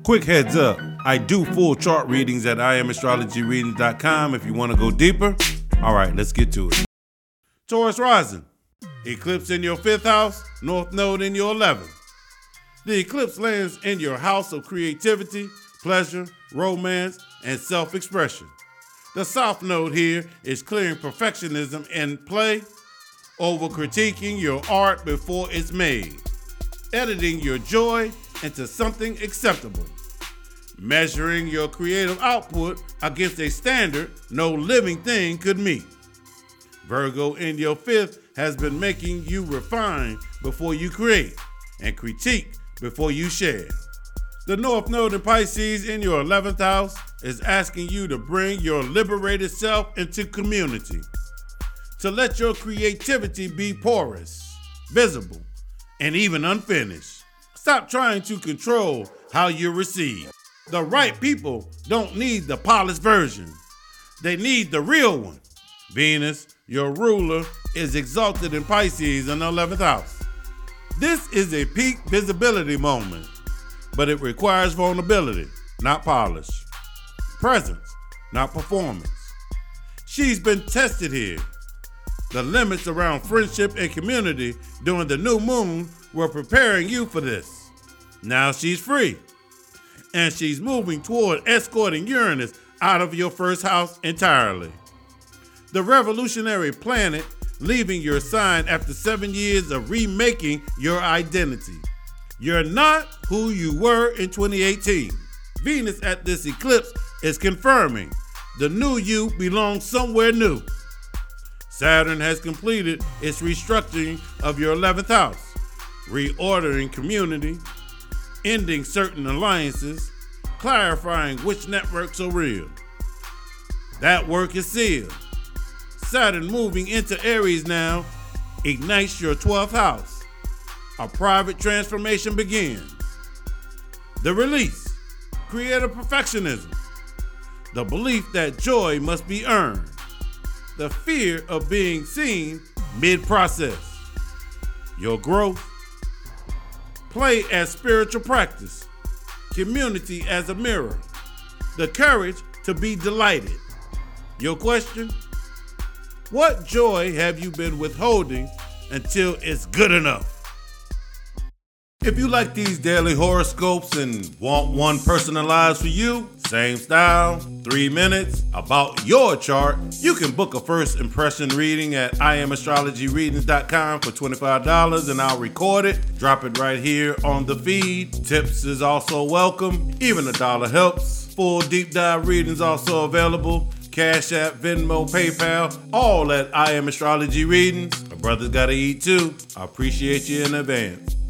Quick heads up, I do full chart readings at IamAstrologyReadings.com if you want to go deeper. All right, let's get to it. Taurus rising, eclipse in your 5th house, North Node in your 11th. The eclipse lands in your house of creativity, pleasure, romance, and self-expression. The South Node here is clearing perfectionism in play, over critiquing your art before it's made, editing your joy into something acceptable, measuring your creative output against a standard no living thing could meet. Virgo in your 5th has been making you refine before you create and critique before you share. The North Node in Pisces in your 11th house is asking you to bring your liberated self into community, to let your creativity be porous, visible, and even unfinished. Stop trying to control how you receive. The right people don't need the polished version. They need the real one. Venus, your ruler, is exalted in Pisces in the 11th house. This is a peak visibility moment, but it requires vulnerability, not polish. Presence, not performance. She's been tested here. The limits around friendship and community during the new moon were preparing you for this. Now she's free, and she's moving toward escorting Uranus out of your 1st house entirely. The revolutionary planet leaving your sign after 7 years of remaking your identity. You're not who you were in 2018. Venus at this eclipse is confirming the new you belongs somewhere new. Saturn has completed its restructuring of your 11th house, reordering community, ending certain alliances, clarifying which networks are real. That work is sealed. Saturn moving into Aries now ignites your 12th house. A private transformation begins. The release, creative perfectionism, the belief that joy must be earned, the fear of being seen mid-process. Your growth, play as spiritual practice, community as a mirror, the courage to be delighted. Your question? What joy have you been withholding until it's good enough? If you like these daily horoscopes and want one personalized for you, same style, 3 minutes, about your chart, you can book a first impression reading at IamAstrologyReadings.com for $25 and I'll record it, drop it right here on the feed. Tips is also welcome, even $1 helps. Full deep dive readings also available. Cash App, Venmo, PayPal, all at I Am Astrology Readings. My brother's gotta eat too. I appreciate you in advance.